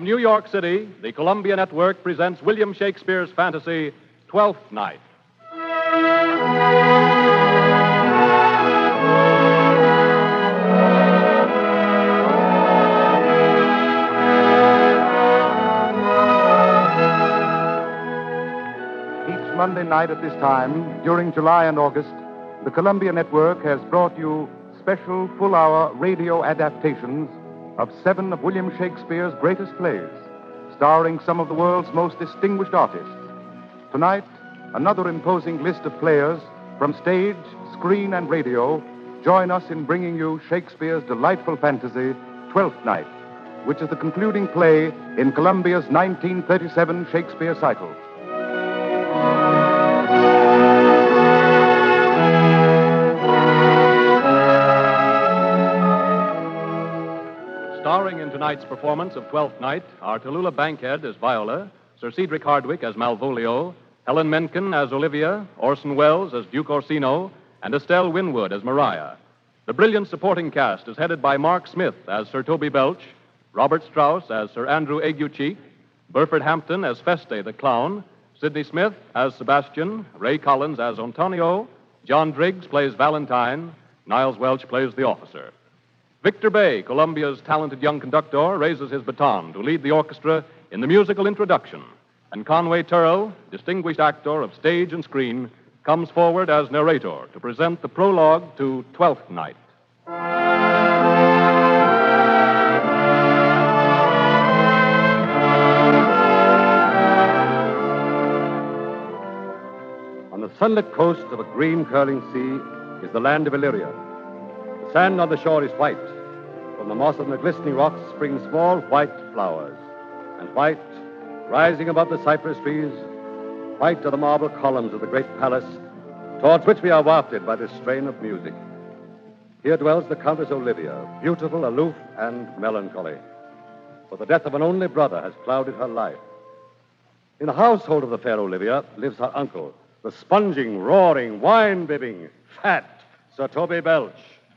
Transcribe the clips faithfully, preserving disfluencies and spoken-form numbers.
New York City, the Columbia Network presents William Shakespeare's fantasy, Twelfth Night. Each Monday night at this time, during July and August, the Columbia Network has brought you special full-hour radio adaptations of seven of William Shakespeare's greatest plays, starring some of the world's most distinguished artists. Tonight, another imposing list of players from stage, screen, and radio join us in bringing you Shakespeare's delightful fantasy, Twelfth Night, which is the concluding play in Columbia's nineteen thirty-seven Shakespeare cycle. Starring in tonight's performance of Twelfth Night are Tallulah Bankhead as Viola, Sir Cedric Hardwicke as Malvolio, Helen Menken as Olivia, Orson Welles as Duke Orsino, and Estelle Winwood as Maria. The brilliant supporting cast is headed by Mark Smith as Sir Toby Belch, Robert Strauss as Sir Andrew Aguecheek, Burford Hampton as Feste the Clown, Sidney Smith as Sebastian, Ray Collins as Antonio, John Driggs plays Valentine, Niles Welch plays the officer. Victor Bay, Columbia's talented young conductor, raises his baton to lead the orchestra in the musical introduction. And Conway Turrell, distinguished actor of stage and screen, comes forward as narrator to present the prologue to Twelfth Night. On the sunlit coast of a green curling sea is the land of Illyria. The sand on the shore is white. From the moss on the glistening rocks spring small white flowers. And white, rising above the cypress trees, white are the marble columns of the great palace towards which we are wafted by this strain of music. Here dwells the Countess Olivia, beautiful, aloof, and melancholy. For the death of an only brother has clouded her life. In the household of the fair Olivia lives her uncle, the sponging, roaring, wine-bibbing, fat Sir Toby Belch.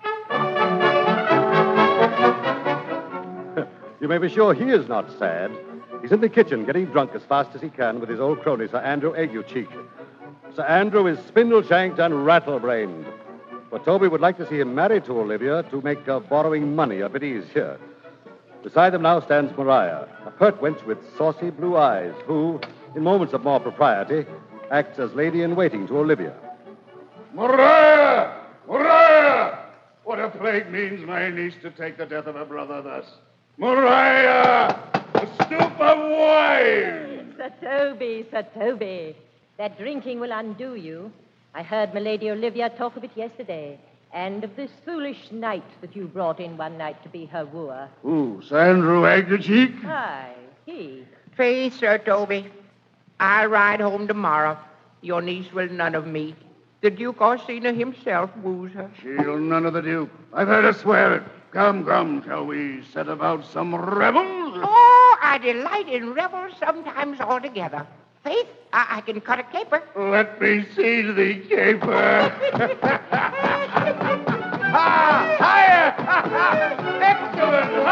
You may be sure he is not sad. He's in the kitchen getting drunk as fast as he can with his old crony, Sir Andrew Aguecheek. Sir Andrew is spindle-shanked and rattle-brained. But Toby would like to see him married to Olivia to make uh, borrowing money a bit easier. Beside them now stands Maria, a pert wench with saucy blue eyes, who, in moments of more propriety, acts as lady-in-waiting to Olivia. Maria! Maria! What a plague means my niece to take the death of her brother thus? Maria! A stoup of wine! Sir Toby, Sir Toby. That drinking will undo you. I heard my Lady Olivia talk of it yesterday, and of this foolish knight that you brought in one night to be her wooer. Who, Sir Andrew Aguecheek? Aye, he. Please, Sir Toby, I'll ride home tomorrow. Your niece will none of me. The Duke Orsino himself woos her. She'll none of the Duke. I've heard her swear it. Come, come, shall we set about some revels? Oh, I delight in revels sometimes altogether. Faith, I, I can cut a caper. Let me see the caper. Ah, higher! Excellent!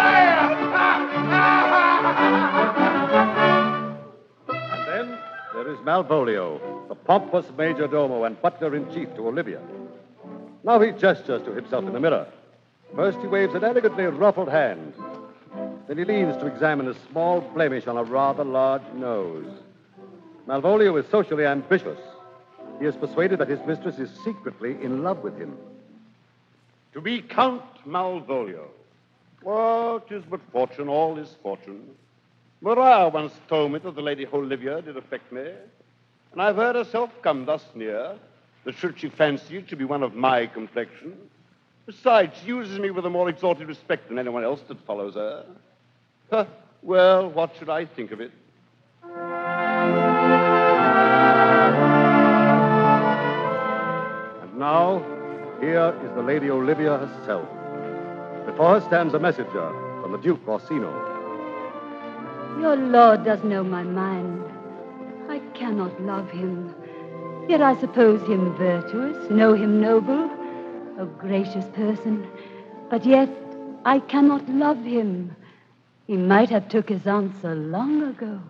Higher! And then there is Malvolio, the pompous major domo and butler-in-chief to Olivia. Now he gestures to himself in the mirror. First he waves an elegantly ruffled hand. Then he leans to examine a small blemish on a rather large nose. Malvolio is socially ambitious. He is persuaded that his mistress is secretly in love with him. To be Count Malvolio. Well, 'tis but fortune, all is fortune. Maria once told me that the Lady Olivia did affect me, and I've heard herself come thus near, that should she fancy it to be one of my complexion. Besides, she uses me with a more exalted respect than anyone else that follows her. Huh, well, what should I think of it? And now, here is the Lady Olivia herself. Before her stands a messenger from the Duke Orsino. Your lord does know my mind. I cannot love him. Yet I suppose him virtuous, know him noble, a gracious person. But yet I cannot love him. He might have took his answer long ago.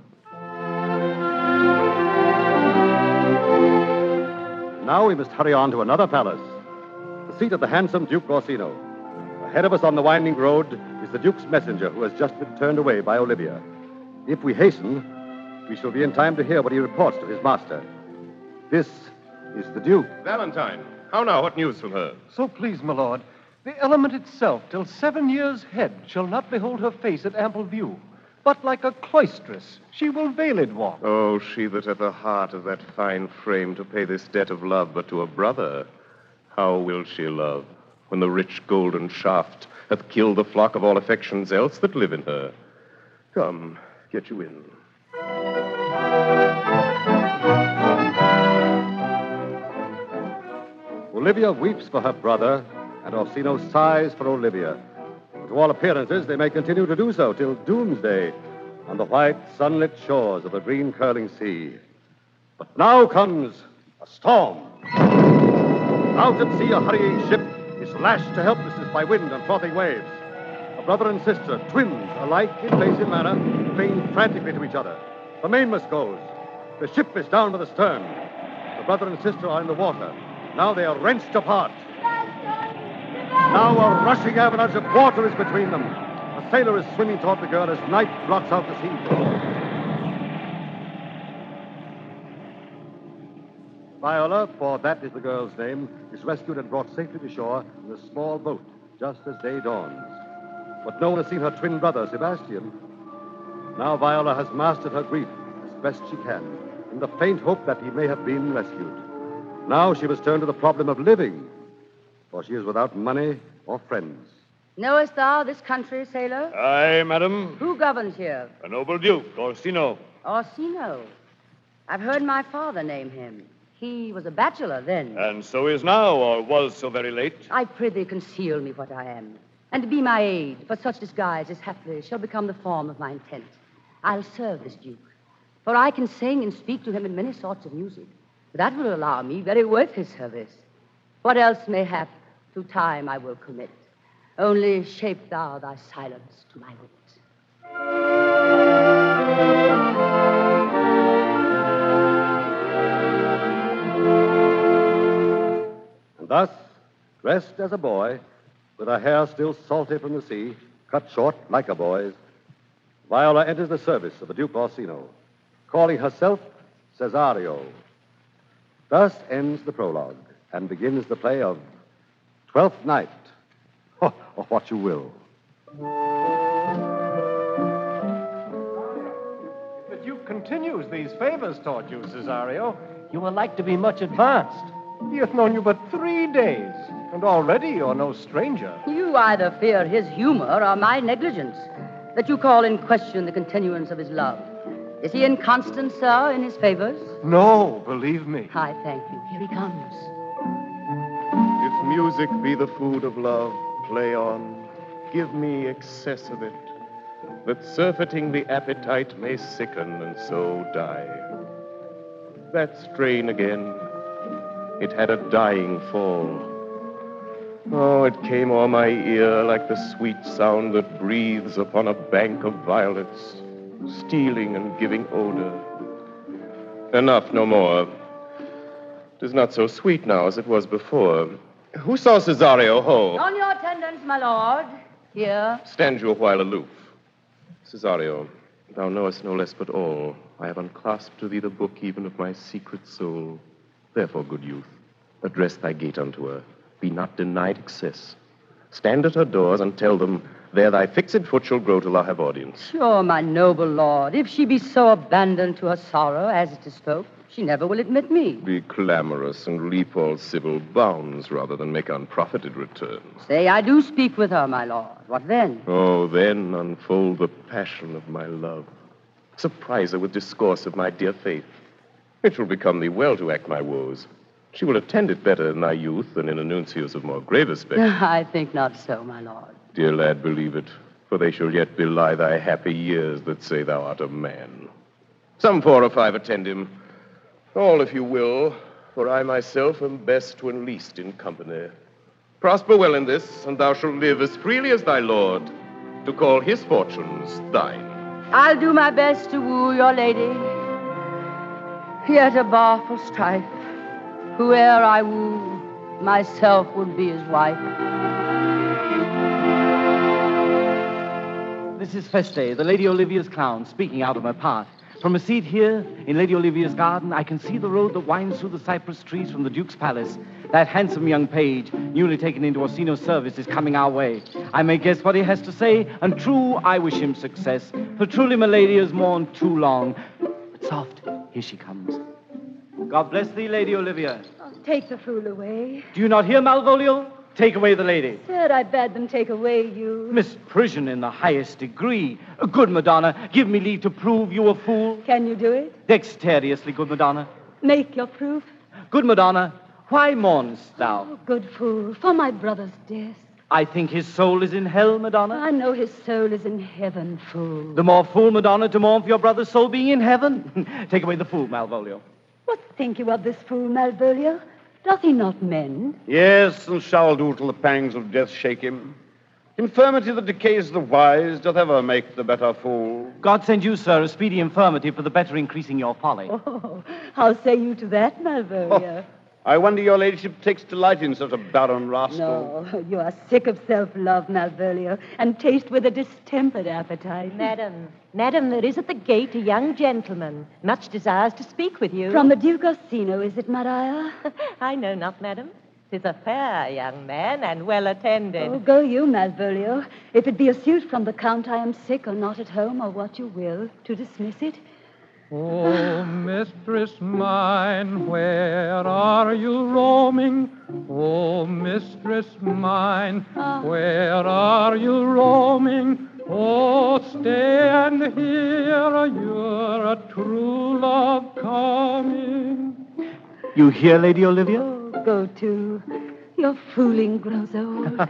Now we must hurry on to another palace, the seat of the handsome Duke Orsino. Ahead of us on the winding road is the Duke's messenger who has just been turned away by Olivia. If we hasten, we shall be in time to hear what he reports to his master. This is the Duke. Valentine, how now? What news from her? So please, my lord, the element itself, till seven years head, shall not behold her face at ample view. But like a cloistress, she will veiled walk. Oh, she that hath a heart of that fine frame to pay this debt of love but to a brother. How will she love, when the rich golden shaft hath killed the flock of all affections else that live in her? Come, get you in. Olivia weeps for her brother, and Orsino sighs for Olivia. To all appearances, they may continue to do so till doomsday on the white, sunlit shores of the green curling sea. But now comes a storm. Out at sea, a hurrying ship is lashed to helplessness by wind and frothing waves. A brother and sister, twins, alike in face and manner, cling frantically to each other. The mainmast goes. The ship is down by the stern. The brother and sister are in the water. Now they are wrenched apart. Now a rushing avalanche of water is between them. A sailor is swimming toward the girl as night blots out the sea. Viola, for that is the girl's name, is rescued and brought safely to shore in a small boat, just as day dawns. But no one has seen her twin brother, Sebastian. Now Viola has mastered her grief as best she can, in the faint hope that he may have been rescued. Now she must turn to the problem of living, for she is without money or friends. Knowest thou this country, sailor? Aye, madam. Who governs here? A noble duke, Orsino. Orsino. I've heard my father name him. He was a bachelor then. And so is now, or was so very late. I prithee conceal me what I am, and be my aid, for such disguise as haply shall become the form of my intent. I'll serve this duke, for I can sing and speak to him in many sorts of music. That will allow me very worth his service. What else mayhap to time I will commit. Only shape thou thy silence to my wit. And thus, dressed as a boy, with her hair still salty from the sea, cut short like a boy's, Viola enters the service of the Duke Orsino, calling herself Cesario. Thus ends the prologue, and begins the play of Twelfth Night, or what you will. If the Duke continues these favors toward you, Cesario, you are like to be much advanced. He hath known you but three days, and already you're no stranger. You either fear his humor or my negligence, that you call in question the continuance of his love. Is he inconstant, sir, in his favors? No, believe me. I thank you. Here he comes. If music be the food of love, play on. Give me excess of it, that surfeiting the appetite may sicken and so die. That strain again, it had a dying fall. Oh, it came o'er my ear like the sweet sound that breathes upon a bank of violets, stealing and giving odor. Enough, no more. It is not so sweet now as it was before. Who saw Cesario, ho? On your attendance, my lord. Here. Stand you a while aloof. Cesario, thou knowest no less but all. I have unclasped to thee the book even of my secret soul. Therefore, good youth, address thy gate unto her. Be not denied access. Stand at her doors and tell them, there thy fixed foot shall grow till thou have audience. Sure, my noble lord, if she be so abandoned to her sorrow as it is spoke, she never will admit me. Be clamorous and leap all civil bounds rather than make unprofited returns. Say I do speak with her, my lord. What then? Oh, then unfold the passion of my love. Surprise her with discourse of my dear faith. It will become thee well to act my woes. She will attend it better in thy youth than in annuncios of more grave aspect. I think not so, my lord. Dear lad, believe it, for they shall yet belie thy happy years that say thou art a man. Some four or five attend him. All, if you will, for I myself am best when least in company. Prosper well in this, and thou shalt live as freely as thy lord. to call his fortunes thine. I'll do my best to woo your lady. Yet a bar for strife. Whoe'er I woo, myself would be his wife. This is Feste, the Lady Olivia's clown, speaking out of my part. From a seat here in Lady Olivia's garden, I can see the road that winds through the cypress trees from the Duke's palace. That handsome young page, newly taken into Orsino's service, is coming our way. I may guess what he has to say, and true, I wish him success. For truly, my lady has mourned too long. But soft, here she comes. God bless thee, Lady Olivia. Oh, take the fool away. Do you not hear, Malvolio? Take away the lady. Sir, I bade them take away you. Misprision in the highest degree. Good Madonna, give me leave to prove you a fool. Can you do it? Dexterously, good Madonna. Make your proof. Good Madonna, why mournest thou? Oh, good fool, for my brother's death. I think his soul is in hell, Madonna. I know his soul is in heaven, fool. The more fool, Madonna, to mourn for your brother's soul being in heaven. Take away the fool, Malvolio. What think you of this fool, Malvolio? Doth he not mend? Yes, and shall do till the pangs of death shake him. Infirmity that decays the wise doth ever make the better fool. God send you, sir, a speedy infirmity for the better increasing your folly. Oh, how say you to that, Malvolio? Oh, I wonder your ladyship takes delight in such a barren rascal. No, you are sick of self-love, Malvolio, and taste with a distempered appetite. Madam, madam, there is at the gate a young gentleman. Much desires to speak with you. From the Duke Orsino, is it, Maria? I know not, madam. 'Tis a fair young man and well attended. Oh, go you, Malvolio. If it be a suit from the Count, I am sick or not at home, or what you will, to dismiss it. Oh, mistress mine, where are you roaming? Oh, mistress mine, where are you roaming? Oh, stay and hear your true love coming. You hear, Lady Olivia? Oh, go to. Your fooling grows old.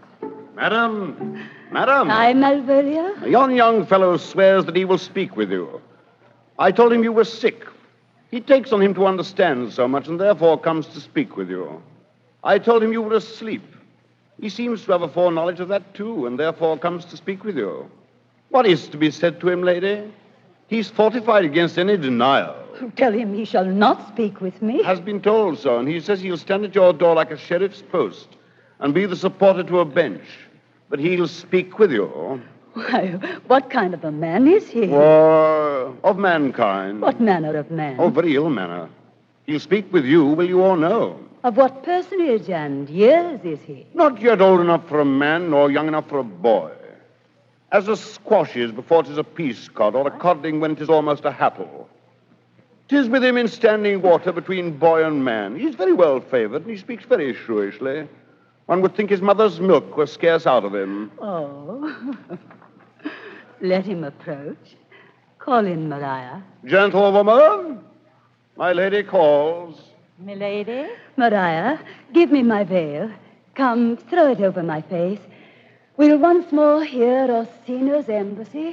Madam, madam. Aye, Malvolio? Yon young fellow swears that he will speak with you. I told him you were sick. He takes on him to understand so much and therefore comes to speak with you. I told him you were asleep. He seems to have a foreknowledge of that, too, and therefore comes to speak with you. What is to be said to him, lady? He's fortified against any denial. Tell him he shall not speak with me. Has been told so, and he says he'll stand at your door like a sheriff's post and be the supporter to a bench. But he'll speak with you. Why, what kind of a man is he? Or of mankind. What manner of man? Oh, very ill manner. He'll speak with you, will you all know? Of what personage and years is he? Not yet old enough for a man, nor young enough for a boy. As a squash is before 'tis a peace cod, or a codling when 'tis almost a happle. 'Tis with him in standing water between boy and man. He's very well favored, and he speaks very shrewishly. One would think his mother's milk was scarce out of him. Oh. Let him approach. Call in, Maria. Gentlewoman, my lady calls. Milady? Maria, give me my veil. Come, throw it over my face. We'll once more hear Orsino's embassy.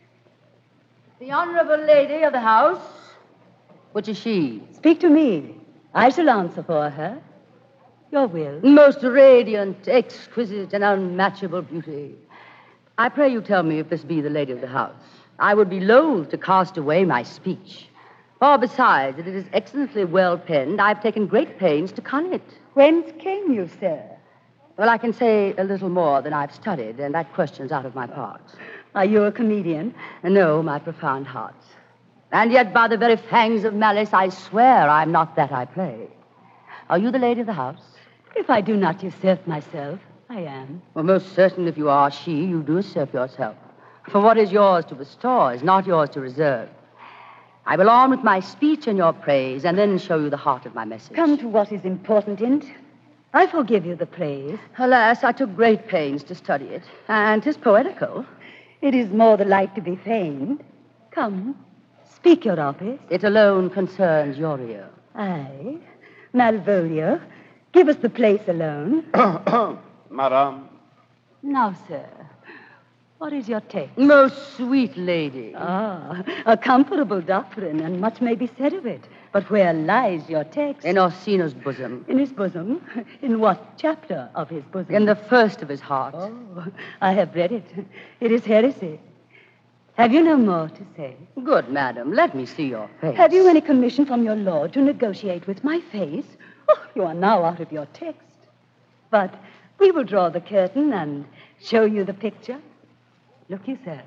The honorable lady of the house. Which is she? Speak to me. I shall answer for her. Your will. Most radiant, exquisite, and unmatchable beauty. I pray you tell me if this be the lady of the house. I would be loath to cast away my speech. For besides, that it is excellently well penned, I've taken great pains to con it. Whence came you, sir? Well, I can say a little more than I've studied, and that question's out of my parts. Are you a comedian? No, my profound heart. And yet, by the very fangs of malice, I swear I'm not that I play. Are you the lady of the house? If I do not usurp myself, I am. Well, most certain if you are she, you do usurp yourself. For what is yours to bestow is not yours to reserve. I will on with my speech and your praise, and then show you the heart of my message. Come to what is important in it. I forgive you the praise. Alas, I took great pains to study it, and 'tis poetical. It is more the like to be feigned. Come, speak your office. It alone concerns your ear. Aye. Malvolio, give us the place alone. Madame. Now, sir, what is your take? Most sweet lady. Ah, a comfortable doctrine, and much may be said of it. But where lies your text? In Orsino's bosom. In his bosom? In what chapter of his bosom? In the first of his heart. Oh, I have read it. It is heresy. Have you no more to say? Good, madam. Let me see your face. Have you any commission from your lord to negotiate with my face? Oh, you are now out of your text. But we will draw the curtain and show you the picture. Look you, sir.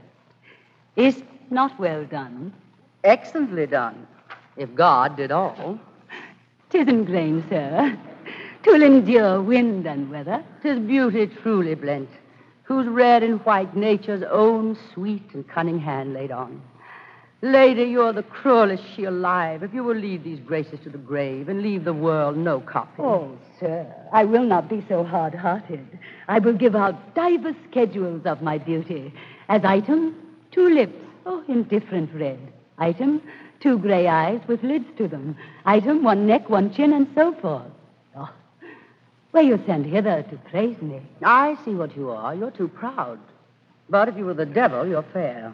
Is not well done? Excellently done, if God did all. 'Tis ingrained, sir, twill endure wind and weather. 'Tis beauty truly blent, whose red and white nature's own sweet and cunning hand laid on. Lady, you're the cruelest she alive, if you will leave these graces to the grave and leave the world no copy. Oh, sir, I will not be so hard-hearted. I will give out divers schedules of my beauty. As item, two lips, oh, indifferent red. Item, two gray eyes with lids to them. Item, one neck, one chin, and so forth. Oh, were you sent hither to praise me? I see what you are. You're too proud. But if you were the devil, you're fair.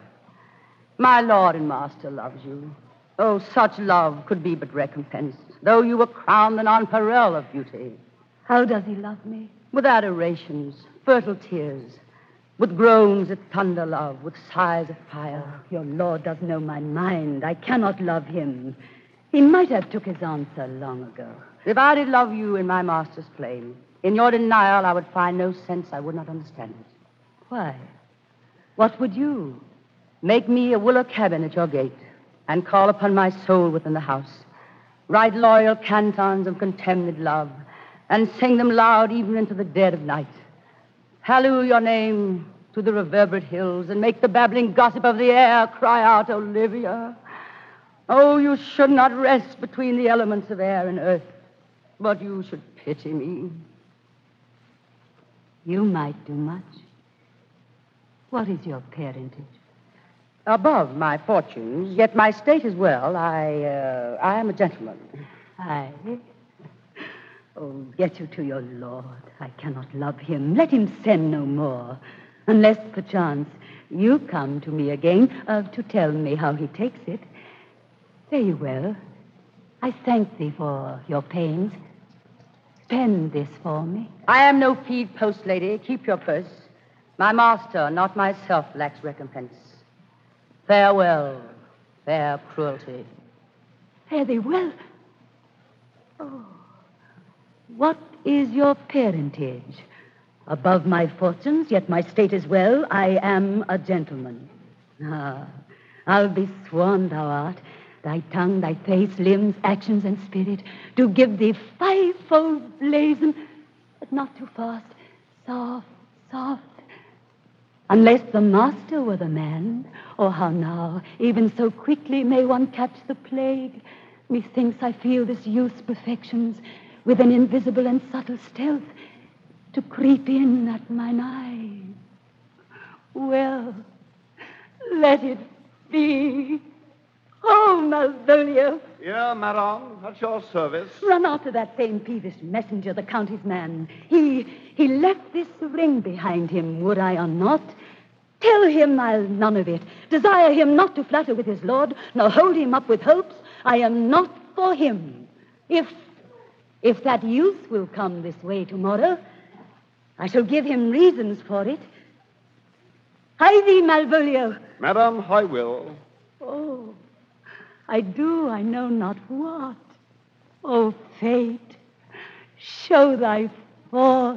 My lord and master loves you. Oh, such love could be but recompensed, though you were crowned the nonpareil of beauty. How does he love me? With adorations, fertile tears, with groans that thunder love, with sighs of fire. Oh, your lord does know my mind. I cannot love him. He might have took his answer long ago. If I did love you in my master's flame, in your denial I would find no sense. I would not understand it. Why? What would you? Make me a willow cabin at your gate, and call upon my soul within the house. Write loyal cantons of contemned love, and sing them loud even into the dead of night. Halloo your name to the reverberate hills, and make the babbling gossip of the air cry out, Olivia. Oh, you should not rest between the elements of air and earth, but you should pity me. You might do much. What is your parentage? Above my fortunes, yet my state is well. I, uh, I am a gentleman. Aye. Oh, get you to your lord. I cannot love him. Let him send no more. Unless, perchance, you come to me again uh, to tell me how he takes it. Very well. I thank thee for your pains. Spend this for me. I am no feed post, lady. Keep your purse. My master, not myself, lacks recompense. Farewell, fair cruelty. Fare thee well. Oh, what is your parentage? Above my fortunes, yet my state is well. I am a gentleman. Ah, I'll be sworn thou art. Thy tongue, thy face, limbs, actions, and spirit do give thee fivefold blazon, but not too fast. Soft, soft. Unless the master were the man, or how now, even so quickly may one catch the plague. Methinks I feel this youth's perfections with an invisible and subtle stealth to creep in at mine eye. Well, let it be. Oh, Malvolio. Yeah, madame, at your service. Run after that same peevish messenger, the county's man. He he left this ring behind him, would I or not. Tell him I'll none of it. Desire him not to flatter with his lord, nor hold him up with hopes. I am not for him. If if that youth will come this way tomorrow, I shall give him reasons for it. Hie thee, Malvolio. Madame, I will. Oh, I do, I know not what. Oh, fate, show thy force.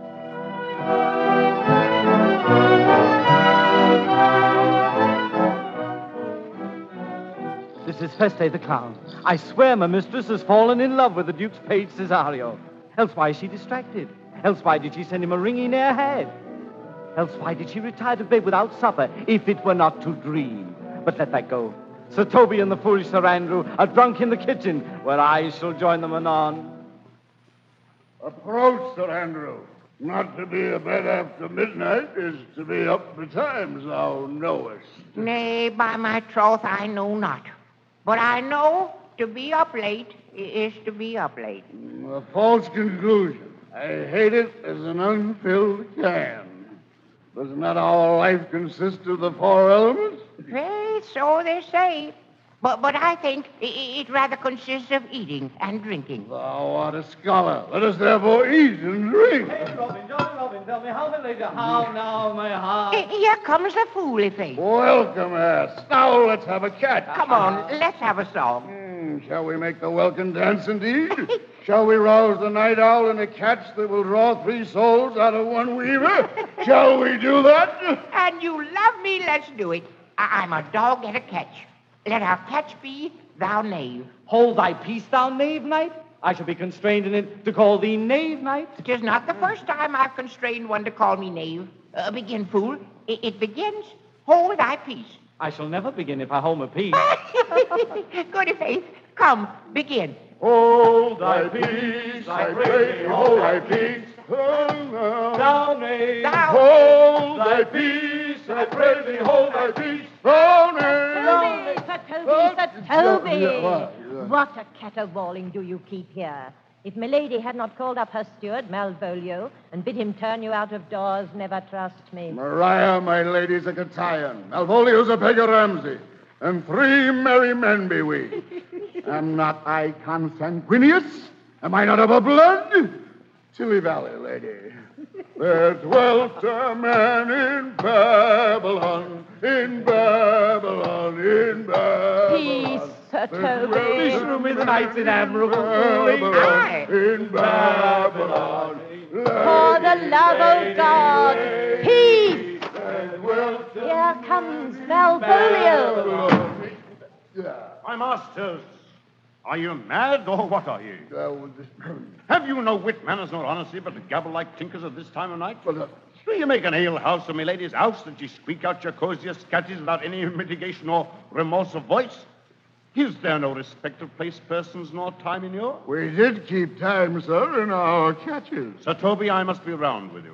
This is Feste the clown. I swear my mistress has fallen in love with the Duke's page Cesario. Else why is she distracted? Else why did she send him a ring he ne'er had? Else why did she retire to bed without supper, if it were not to dream? But let that go. Sir Toby and the foolish Sir Andrew are drunk in the kitchen, where I shall join them anon. Approach, Sir Andrew. Not to be abed after midnight is to be up betimes, thou knowest. Nay, by my troth, I know not. But I know to be up late is to be up late. A false conclusion. I hate it as an unfilled can. Does not our life consist of the four elements? Faith, so they say. But, but I think i- i- it rather consists of eating and drinking. Thou art a scholar. Let us therefore eat and drink. Hey, Robin, Jolly Robin, tell me how, my lady, how now, my heart? H- Here comes the fooly face. Welcome, ass. Now let's have a chat. Come on, let's have a song. Hmm, shall we make the welkin dance indeed? Shall we rouse the night owl in a catch that will draw three souls out of one weaver? Shall we do that? And you love me, let's do it. I- I'm a dog at a catch. Let our catch be thou knave. Hold thy peace, thou knave knight. I shall be constrained in it to call thee knave knight. Tis not the first time I've constrained one to call me knave. Uh, begin, fool. I- it begins, hold thy peace. I shall never begin if I hold my peace. Good faith. Come, begin. Hold thy peace, I pray thee, hold thy peace. Thou knave. Thou Hold thy peace, I pray thee, hold thy peace. Thou knave. Sir Toby, Sir Toby! Yeah, yeah, what? Yeah. What a caterwauling do you keep here? If milady had not called up her steward, Malvolio, and bid him turn you out of doors, never trust me. Maria, my lady's a Catayan. Malvolio's a beggar Ramsey. And three merry men be we. Am not I consanguineous? Am I not of a blood? Chilly Valley, lady. There dwelt a man in Babylon, in Babylon, in Babylon. Peace, Sir There Toby. dwelt Be through me the nights in admirable Babylon, Aye. in Babylon. For the love of God, peace! There dwelt a Here comes Malvolio. Yeah. My masters, are you mad or what are you? Uh, Have you no wit, manners, nor honesty, but to gabble like tinkers at this time of night? well, uh, Do you make an ale house of my lady's house that ye squeak out your cosiest catches without any mitigation or remorse of voice? Is there no respect of place, persons, nor time in you? we did keep time, sir, in our catches. Sir Toby, I must be round with you.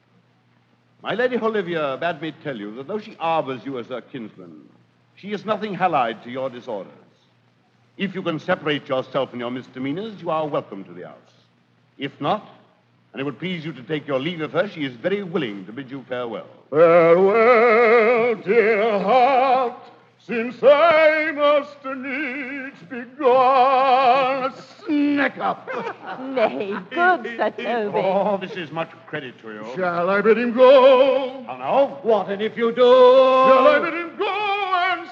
My lady Olivia bade me tell you that though she arbors you as her kinsman, she is nothing allied to your disorders. If you can separate yourself from your misdemeanors, you are welcome to the house. If not, and it would please you to take your leave of her, she is very willing to bid you farewell. Farewell, dear heart, since I must needs be gone. Snack up. Nay, good Sir Toby. Oh, this is much credit to you. Shall I bid him go? How now? What, and if you do? Shall I bid him go and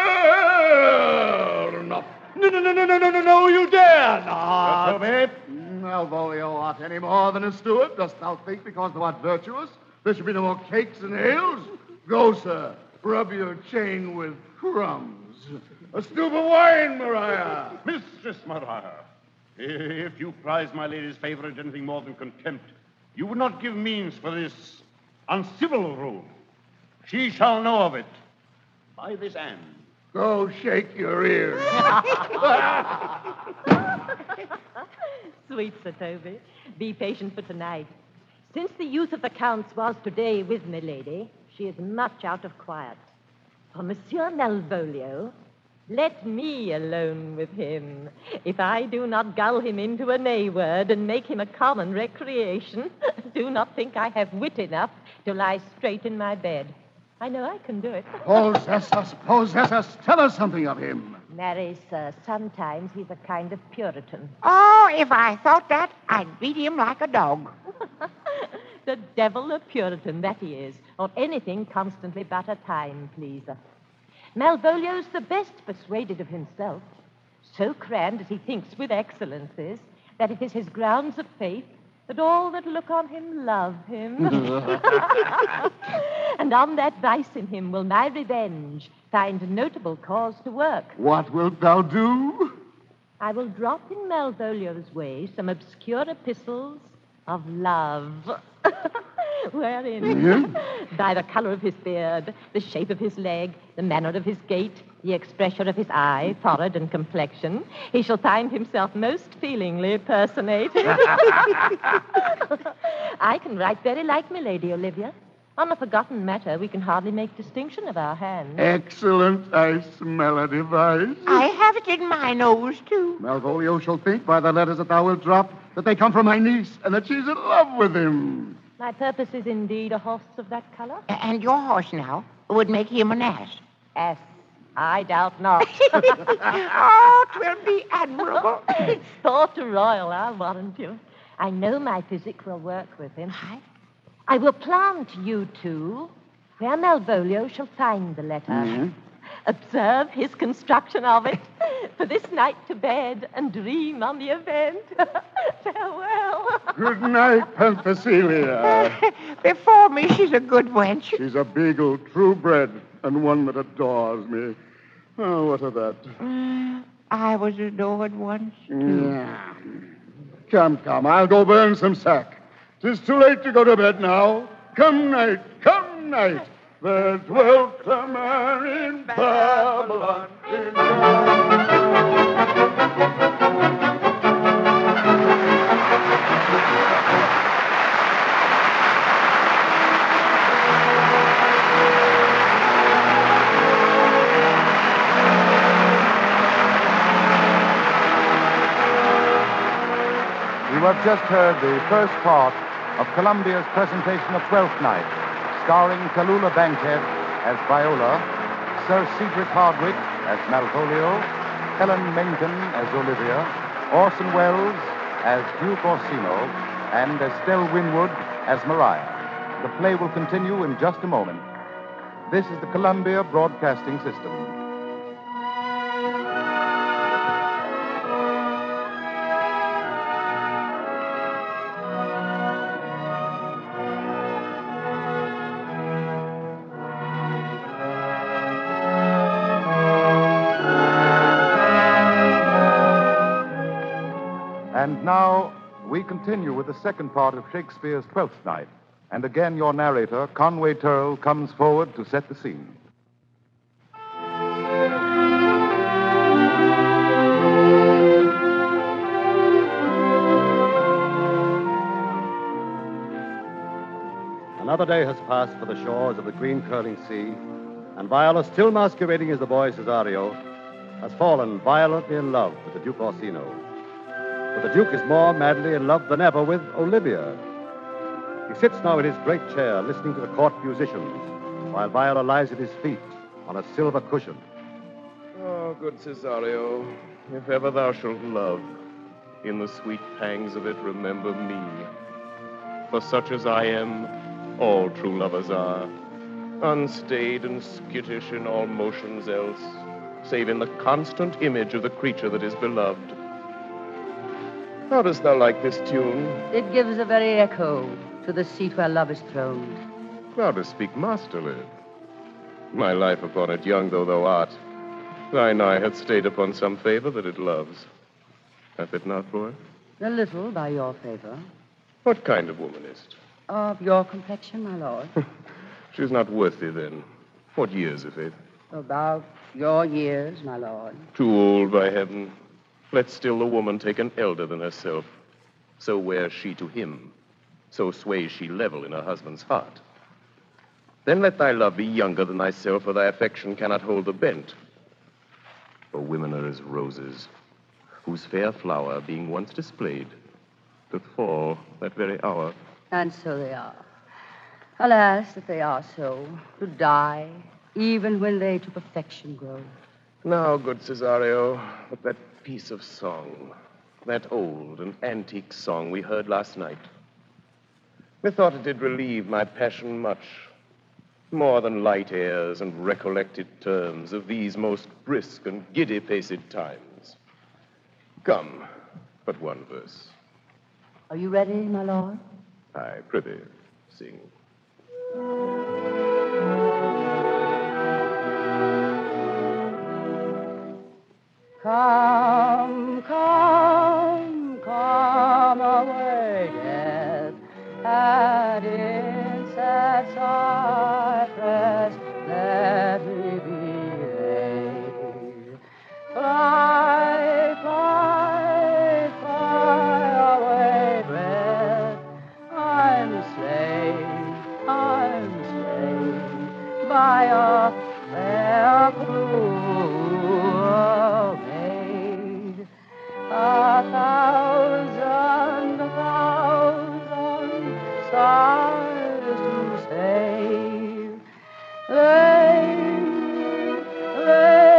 spare not? No, no, no, no, no, no, no, no, you dare not. Toby, Malvolio art any more than a steward? Dost thou think because thou art virtuous, there should be no more cakes and ales? Go, sir, rub your chain with crumbs. A stoup of wine, Maria. Mistress Maria, if you prize my lady's favor as anything more than contempt, you would not give means for this uncivil rule. She shall know of it by this hand. Go shake your ears. Sweet Sir Toby, be patient for tonight. Since the youth of the Count's was today with milady, she is much out of quiet. For Monsieur Malvolio, let me alone with him. If I do not gull him into a nay word and make him a common recreation, do not think I have wit enough to lie straight in my bed. I know I can do it. Possess us, possess us. Tell us something of him. Marry, sir, sometimes he's a kind of Puritan. Oh, if I thought that, I'd beat him like a dog. The devil a Puritan, that he is, or anything constantly but a time pleaser. Malvolio's the best persuaded of himself, so crammed as he thinks with excellencies, that it is his grounds of faith that all that look on him love him. And on that vice in him will my revenge find notable cause to work. What wilt thou do? I will drop in Malvolio's way some obscure epistles of love. Wherein, by the color of his beard, the shape of his leg, the manner of his gait, the expression of his eye, forehead, and complexion, he shall find himself most feelingly personated. I can write very like milady, Olivia. On a forgotten matter, we can hardly make distinction of our hands. Excellent. I smell a device. I have it in my nose, too. Malvolio shall think by the letters that thou wilt drop that they come from my niece and that she's in love with him. My purpose is indeed a horse of that color. And your horse now would make him an ass. Ass. I doubt not. Oh, 'twill be admirable. Sport royal, I'll warrant you. I know my physic will work with him. I will plant you two where Malvolio shall find the letter. Mm-hmm. Observe his construction of it. For this night to bed and dream on the event. Farewell. Good night, Penthesilea. Before me, she's a good wench. She's a beagle, true bred, and one that adores me. Oh, what of that? Uh, I was adored once, too. Yeah. Come, come, I'll go burn some sack. 'Tis too late to go to bed now. Come night, come night. There dwelt a man in Babylon. You have just heard the first part of Columbia's presentation of Twelfth Night, starring Tallulah Bankhead as Viola, Sir Cedric Hardwicke as Malvolio, Helen Menken as Olivia, Orson Welles as Duke Orsino, and Estelle Winwood as Maria. The play will continue in just a moment. This is the Columbia Broadcasting System. And now we continue with the second part of Shakespeare's Twelfth Night. And again, your narrator, Conway Turrell, comes forward to set the scene. Another day has passed for the shores of the green curling sea, and Viola, still masquerading as the boy Cesario, has fallen violently in love with the Duke Orsino. But the Duke is more madly in love than ever with Olivia. He sits now in his great chair listening to the court musicians, while Viola lies at his feet on a silver cushion. Oh, good Cesario, if ever thou shalt love, in the sweet pangs of it remember me. For such as I am, all true lovers are, unstayed and skittish in all motions else, save in the constant image of the creature that is beloved. How dost thou like this tune? It gives a very echo to the seat where love is throned. Thou dost speak masterly. My life upon it, young though thou art, thine eye hath stayed upon some favor that it loves. Hath it not, boy? A little by your favor. What kind of woman is't? Of your complexion, my lord. She's not worth thee, then. What years, if it? About your years, my lord. Too old, by heaven. Let still the woman take an elder than herself. So wears she to him. So sways she level in her husband's heart. Then let thy love be younger than thyself, for thy affection cannot hold the bent. For women are as roses, whose fair flower, being once displayed, doth fall that very hour. And so they are. Alas, that they are so, to die, even when they to perfection grow. Now, good Cesario, but that piece of song, that old and antique song we heard last night, methought it did relieve my passion much, more than light airs and recollected terms of these most brisk and giddy-paced times. Come, but one verse. Are you ready, my lord? Aye, prithee, sing. Come, come, come away, death, and in sad cypress let me be laid. Fly, fly, fly away, breath, I'm slain, I'm slain by a fair cruel maid. A thousand, thousand sighs to save. They, they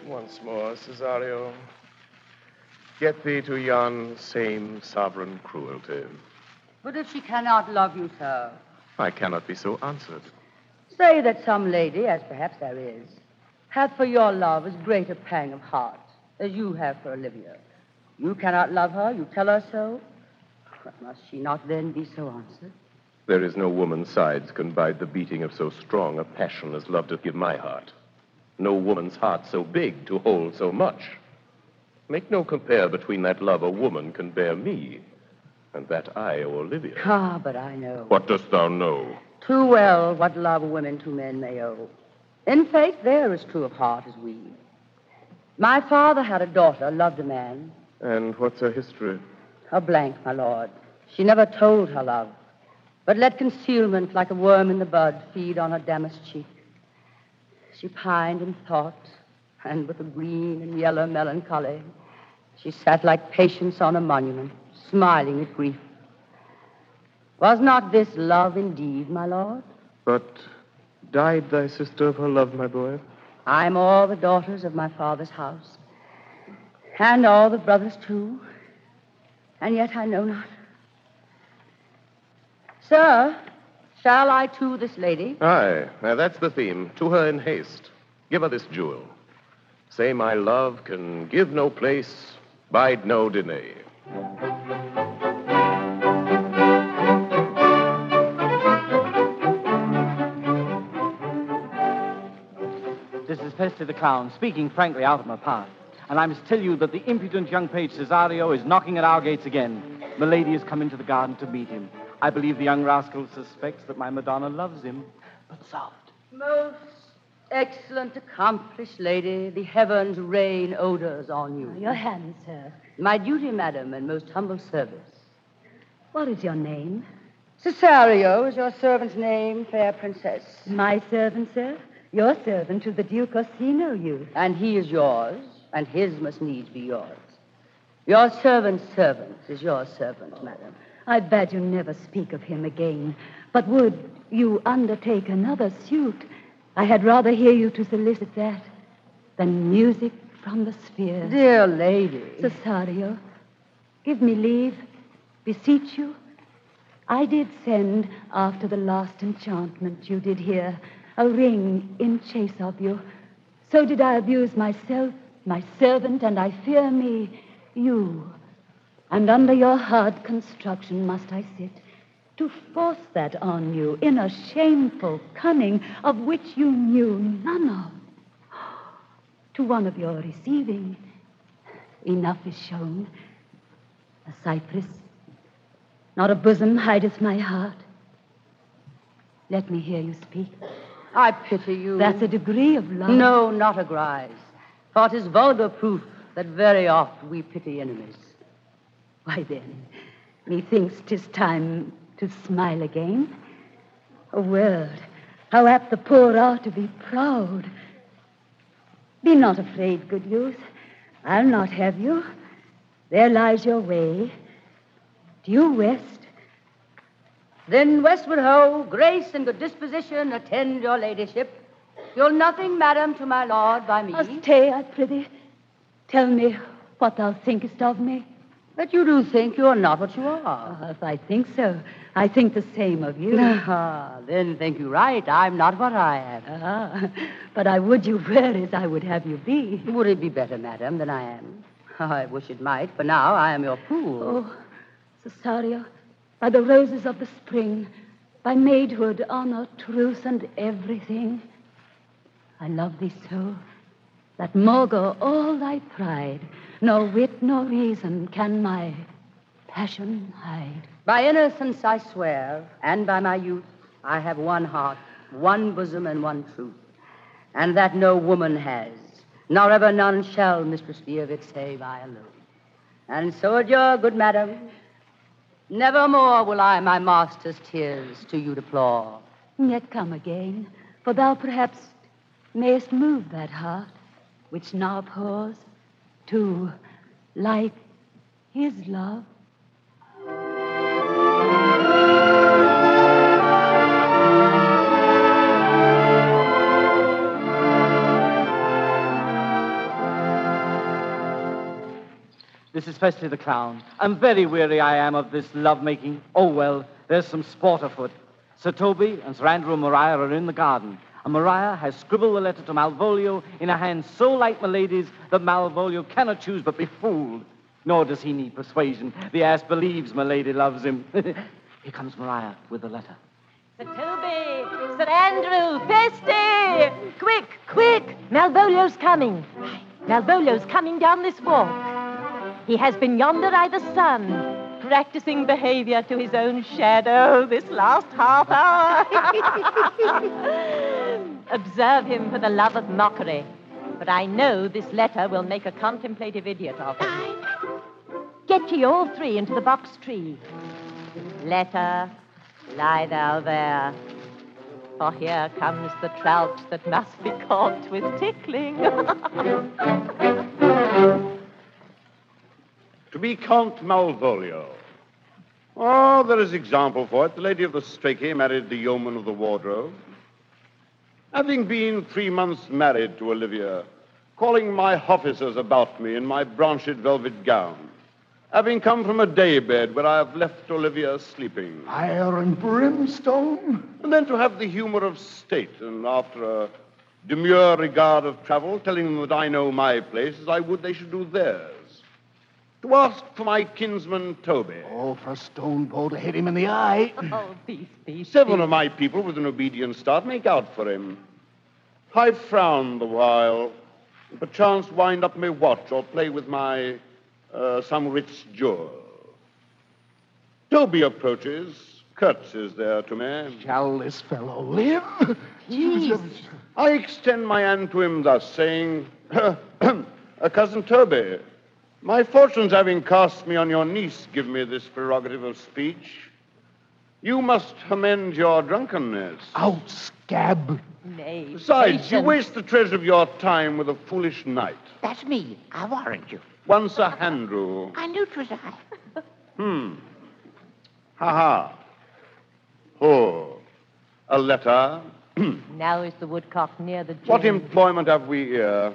Once more, Cesario. Get thee to yon same sovereign cruelty. But if she cannot love you, sir, I cannot be so answered. say that some lady, as perhaps there is, hath for your love as great a pang of heart as you have for Olivia. You cannot love her, you tell her so. But must she not then be so answered? There is no woman's sides can bide the beating of so strong a passion as love doth give my heart. No woman's heart so big to hold so much. Make no compare between that love a woman can bear me and that I owe Olivia. Ah, but I know What dost thou know? too well what love women to men may owe. In faith, they're as true of heart as we. My father had a daughter, loved a man. And what's her history? A blank, my lord. She never told her love, but let concealment, like a worm in the bud, feed on her damask cheek. She pined in thought, and with a green and yellow melancholy, she sat like Patience on a monument, smiling at grief. Was not this love indeed, my lord? But died thy sister of her love, my boy? I'm all the daughters of my father's house, and all the brothers, too, and yet I know not. Sir, shall I to this lady? Aye, now that's the theme. To her in haste. Give her this jewel. Say my love can give no place, bide no denay. This is Feste the Clown, speaking frankly out of my path. And I must tell you that the impudent young page Cesario is knocking at our gates again. Milady has come into the garden to meet him. I believe the young rascal suspects that my Madonna loves him. But soft. Most excellent, accomplished lady, the heavens rain odors on you. Your hand, sir. My duty, madam, and most humble service. What is your name? Cesario is your servant's name, fair princess. My servant, sir? Your servant to the Duke Orsino, you. And he is yours, and his must needs be yours. Your servant's servant is your servant, madam. I bade you never speak of him again. But would you undertake another suit, I had rather hear you to solicit that than music from the spheres. Dear lady. Cesario, give me leave, beseech you. I did send, after the last enchantment you did hear, a ring in chase of you. So did I abuse myself, my servant, and I fear me, you. And under your hard construction must I sit, to force that on you in a shameful cunning of which you knew none of. To one of your receiving, enough is shown. A cypress, not a bosom hideth my heart. Let me hear you speak. I pity you. That's a degree of love. No, not a grise. For 'tis vulgar proof that very oft we pity enemies. Why then, methinks 'tis time to smile again. A word, how apt the poor are to be proud. Be not afraid, good youth. I'll not have you. There lies your way. Due west. Then westward ho, grace and good disposition attend your ladyship. You'll nothing, madam, to my lord by me. Oh, stay, I prithee. Tell me what thou thinkest of me. That you do think you are not what you are. Ah, if I think so, I think the same of you. Ah, then think you right. I'm not what I am. Ah, but I would you were as I would have you be. Would it be better, madam, than I am? I wish it might, for now I am your fool. Oh, Cesario, by the roses of the spring, by maidhood, honor, truth, and everything, I love thee so, that maugre all thy pride, nor wit nor reason can my passion hide. By innocence I swear, and by my youth, I have one heart, one bosom, and one truth, and that no woman has, nor ever none shall, Mistress be of it, save I alone. And so adieu, good madam. Nevermore will I my master's tears to you deplore. Yet come again, for thou perhaps mayest move that heart, which now pours to, like his love. This is Festy the Clown. I'm very weary I am of this love-making. Oh, well, there's some sport afoot. Sir Toby and Sir Andrew and Maria are in the garden, and Maria has scribbled the letter to Malvolio in a hand so like Milady's that Malvolio cannot choose but be fooled. Nor does he need persuasion. The ass believes Milady loves him. Here comes Maria with the letter. Sir Toby! Sir Andrew! Festy! Quick, quick! Malvolio's coming. Malvolio's coming down this walk. He has been yonder by the sun, practicing behavior to his own shadow this last half hour. Observe him for the love of mockery, but I know this letter will make a contemplative idiot of him. Get ye all three into the box tree. Letter, lie thou there, for here comes the trout that must be caught with tickling. To be Count Malvolio. Oh, there is example for it. The lady of the Strachey married the yeoman of the wardrobe. Having been three months married to Olivia, calling my officers about me in my branched velvet gown, having come from a daybed where I have left Olivia sleeping. Fire and brimstone? And then to have the humor of state, and after a demure regard of travel, telling them that I know my place as I would they should do theirs. To ask for my kinsman Toby. Oh, for a stone bowl to hit him in the eye. Oh, peace, peace. Seven peace. of my people, with an obedient start, make out for him. I frown the while, and perchance wind up my watch or play with my uh, some rich jewel. Toby approaches, curtsies there to me. Shall this fellow live? Jeez. I extend my hand to him thus, saying, uh, Cousin Toby, my fortunes having cast me on your niece give me this prerogative of speech. You must amend your drunkenness. Out, scab. Nay, Besides, patience. you waste the treasure of your time with a foolish knight. That's me. I warrant you. One Sir Andrew. I knew 'twas I. Hmm. Ha-ha. Oh, a letter. Now is the woodcock near the gin. What employment have we here?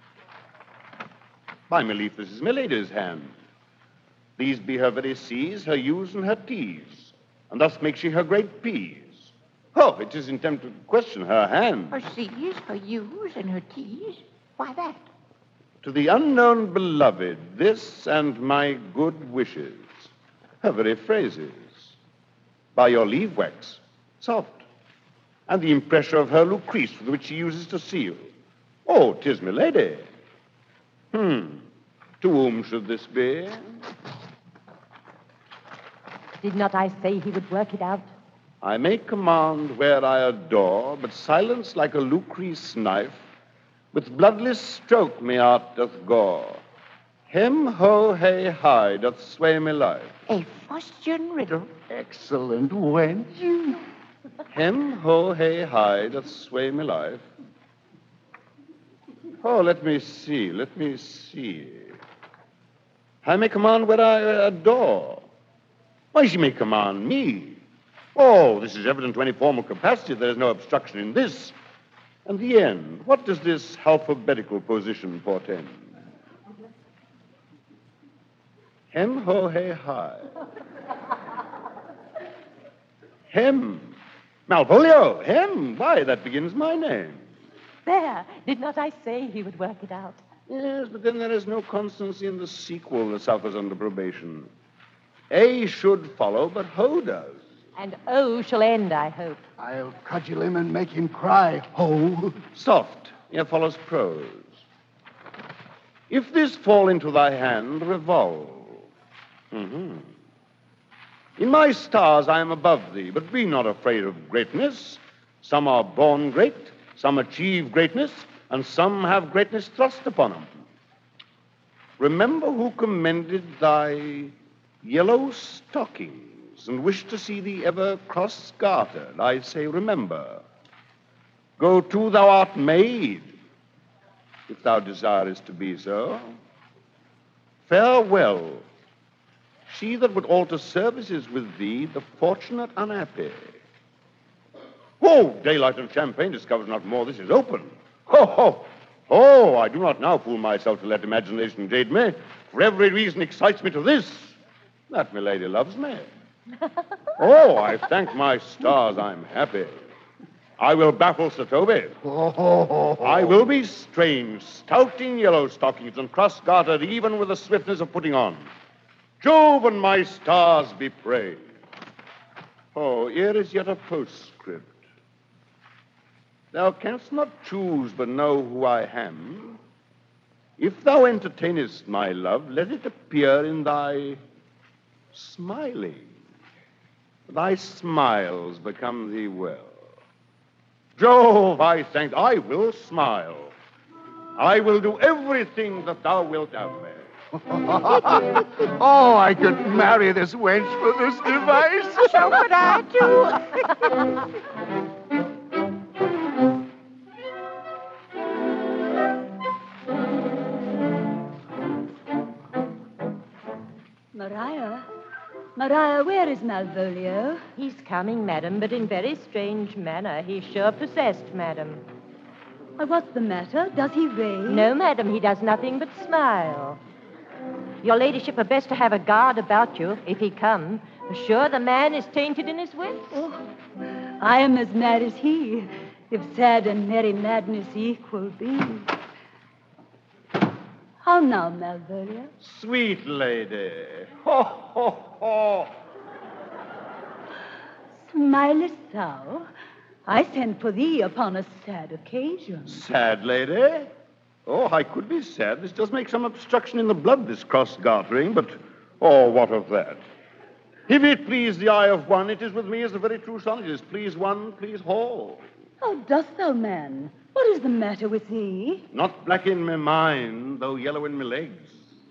By my leaf, this is Milady's hand. These be her very C's, her U's, and her T's, and thus makes she her great P's. Oh, it is intended to question her hand. Her C's, her U's, and her T's? Why that? To the unknown beloved, this and my good wishes. Her very phrases. By your leave wax, soft. And the impressure of her Lucrece, with which she uses to seal. Oh, 'tis Milady. Hmm. To whom should this be? Did not I say he would work it out? I may command where I adore, but silence like a Lucrece knife, with bloodless stroke me art doth gore. Hem, ho, hey, hi, doth sway me life. A fustian riddle. Excellent wench. Hem, ho, hey, hi, doth sway me life. Oh, let me see, let me see. I may command where I adore. Why, she may command me. Oh, this is evident to any formal capacity. There is no obstruction in this. And the end. What does this alphabetical position portend? Hem, ho, hey, hi. Hem. Malvolio, hem. Why, that begins my name. There. Did not I say he would work it out? Yes, but then there is no constancy in the sequel that suffers under probation. A should follow, but ho does. And O shall end, I hope. I'll cudgel him and make him cry, ho. Soft. Here follows prose. If this fall into thy hand, revolve. Mm-hmm. In my stars I am above thee, but be not afraid of greatness. Some are born great, some achieve greatness, and some have greatness thrust upon them. Remember who commended thy yellow stockings and wished to see thee ever cross-gartered. I say, remember. Go to, thou art made, if thou desirest to be so. Farewell. She that would alter services with thee, the fortunate unhappy. Oh, daylight and champagne discovers not more. This is open. Ho, ho. Oh, I do not now fool myself to let imagination jade me, for every reason excites me to this, that milady loves me. Oh, I thank my stars I'm happy. I will baffle Sir Toby. I will be strange, stout in yellow stockings and cross-gartered even with the swiftness of putting on. Jove and my stars be praised. Oh, here is yet a postscript. Thou canst not choose but know who I am. If thou entertainest my love, let it appear in thy smiling. Thy smiles become thee well. Jove, I thank, I will smile. I will do everything that thou wilt have me. Oh, I could marry this wench for this device. So could I, Maria? Maria, where is Malvolio? He's coming, madam, but in very strange manner. He's sure possessed, madam. Uh, what's the matter? Does he rave? No, madam, he does nothing but smile. Your ladyship had best to have a guard about you if he come. For sure the man is tainted in his wits. Oh, I am as mad as he, if sad and merry madness equal be. How now, Malvolio? Sweet lady. Ho, ho, ho. Smilest thou? I sent for thee upon a sad occasion. Sad lady? Oh, I could be sad. This does make some obstruction in the blood, this cross-gartering, but, oh, what of that? If it please the eye of one, it is with me as the very true sonnet is. Please one, please all. How dost thou, man? What is the matter with thee? Not black in my mind, though yellow in my legs.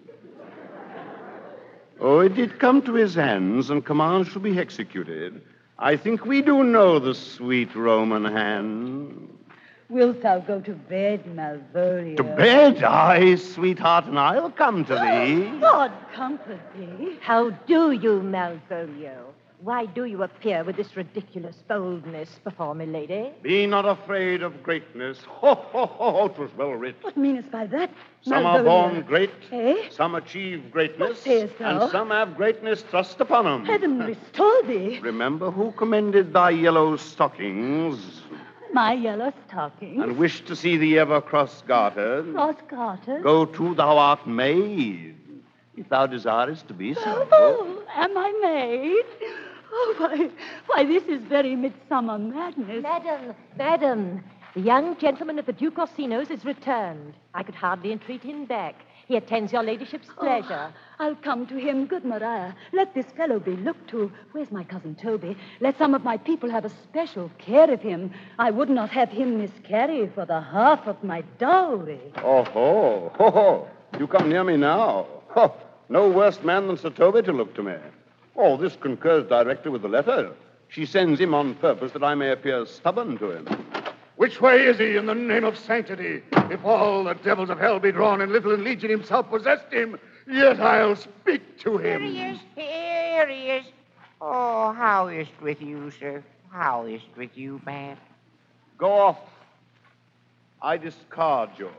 Oh, it did come to his hands, and commands shall be executed. I think we do know the sweet Roman hand. Wilt thou go to bed, Malvolio? To bed? Aye, sweetheart, and I'll come to thee. God comfort thee. How do you, Malvolio? Why do you appear with this ridiculous boldness before me, lady? Be not afraid of greatness. Ho, ho, ho, ho, 'twas well writ. What meanest by that, Some Malvolio? are born great, Eh? some achieve greatness, What sayest thou? and some have greatness thrust upon them. Heaven restore thee. Remember who commended thy yellow stockings, My yellow stockings. and wished to see thee ever cross-gartered. Cross-gartered. Go to, thou art made, if thou desirest to be so. Oh, am I made? Oh, why, why, this is very midsummer madness. Madam, madam, the young gentleman of the Duke Orsino's is returned. I could hardly entreat him back. He attends your ladyship's pleasure. Oh, I'll come to him. Good Maria, let this fellow be looked to. Where's my cousin Toby? Let some of my people have a special care of him. I would not have him miscarry for the half of my dowry. Oh, ho, ho, ho. You come near me now. Ho. No worse man than Sir Toby to look to me. Oh, this concurs directly with the letter. She sends him on purpose that I may appear stubborn to him. Which way is he, in the name of sanctity? If all the devils of hell be drawn and little and legion himself possessed him, yet I'll speak to him. Here he is. Here he is. Oh, how is it with you, sir? How is it with you, man? Go off. I discard you.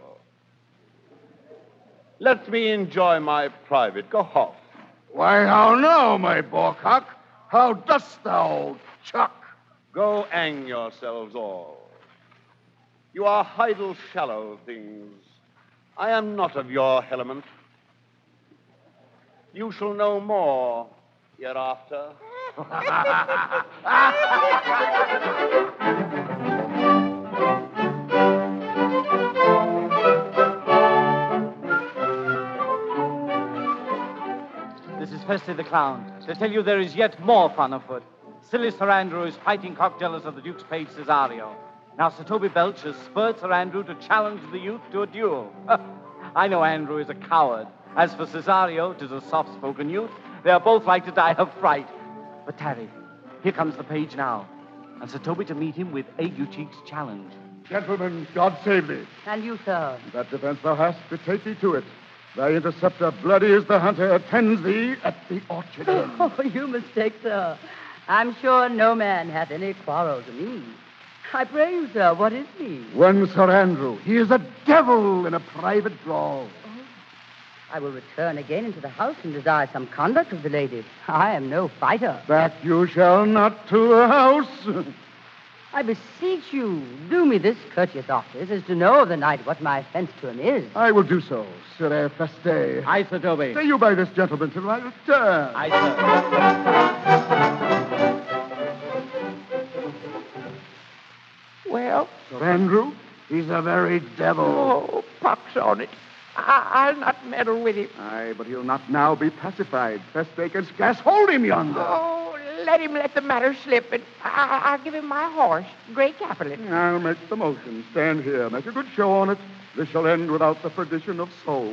Let me enjoy my private. Go off. Why, how now, my boarcock? How dost thou, chuck? Go hang yourselves all. You are idle, shallow things. I am not of your element. You shall know more hereafter. This is Percy the Clown, to tell you there is yet more fun afoot. Silly Sir Andrew is fighting cock-jealous of the Duke's page Cesario. Now Sir Toby Belch has spurred Sir Andrew to challenge the youth to a duel. I know Andrew is a coward. As for Cesario, 'tis a soft-spoken youth. They are both like to die of fright. But tarry, here comes the page now, and Sir Toby to meet him with Ague Cheek's challenge. Gentlemen, God save thee. And you, sir? That defense thou hast, betake thee to it. Thy interceptor, bloody is the hunter, attends thee at the orchard end. Oh, you mistake, sir. I'm sure no man hath any quarrel to me. I pray you, sir, what is he? One Sir Andrew. He is a devil in a private drawl. I will return again into the house and desire some conduct of the lady. I am no fighter. Back you shall not to the house. I beseech you, do me this courteous office as to know of the night what my offense to him is. I will do so, Sir Feste. Aye, Sir Toby. Stay you by this gentleman till I return. Aye, sir. Well? Sir Andrew, he's a very devil. Oh, pox on it. I- I'll not meddle with him. Aye, but he'll not now be pacified. Feste can scarce hold him yonder. Oh, let him let the matter slip, and I- I'll give him my horse, Grey Capulet. I'll make the motion. Stand here. Make a good show on it. This shall end without the perdition of souls.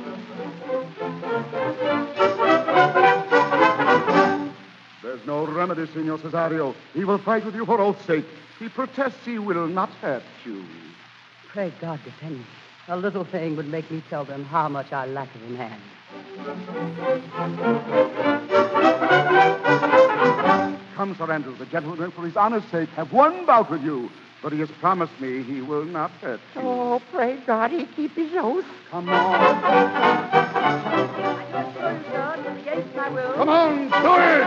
There's no remedy, Signor Cesario. He will fight with you for oath's sake. He protests he will not hurt you. Pray God defend me. A little thing would make me tell them how much I lack of a man. Come, Sir Andrew. The gentleman, for his honor's sake, have one bout with you. But he has promised me he will not hurt you. Oh, pray God he keep his oath. Come on. Come on, do it!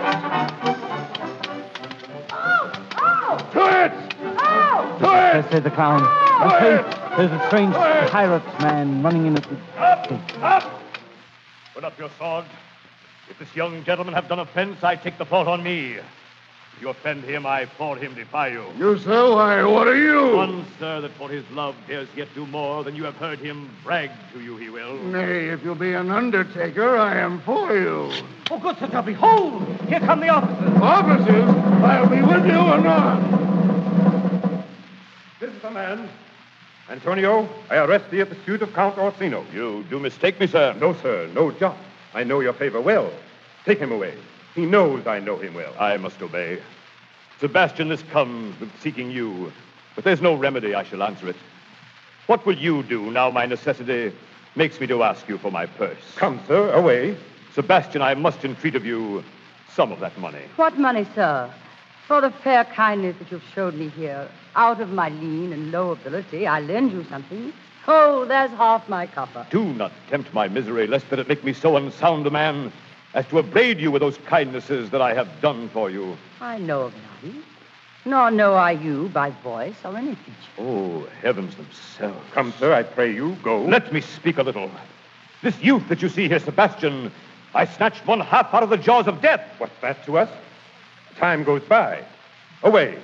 Oh! Oh! Do it! Oh! Do it! Yes, said the clown. Do Okay, it! there's a strange pirate man running in at the... Up! Up! Put up your sword. If this young gentleman have done offense, I take the fault on me. If you offend him, I for him defy you. You, sir? Why, what are you? One, sir, that for his love dares yet do more than you have heard him brag to you he will. Nay, if you'll be an undertaker, I am for you. Oh, good Sir Toby, hold! Here come the officers. Officers? I'll be with you or not. This is the man. Antonio, I arrest thee at the suit of Count Orsino. You do mistake me, sir. No, sir, no jot. I know your favor well. Take him away. He knows I know him well. I must obey. Sebastian, this comes with seeking you. But there's no remedy, I shall answer it. What will you do now my necessity makes me to ask you for my purse? Come, sir, away. Sebastian, I must entreat of you some of that money. What money, sir? For the fair kindness that you've showed me here, out of my lean and low ability, I lend you something. Oh, there's half my copper. Do not tempt my misery, lest that it make me so unsound a man as to upbraid you with those kindnesses that I have done for you. I know of none, nor know I you by voice or any feature. Oh, heavens themselves. Come, sir, I pray you, go. Let me speak a little. This youth that you see here, Sebastian, I snatched one half out of the jaws of death. What's that to us? Time goes by. Away.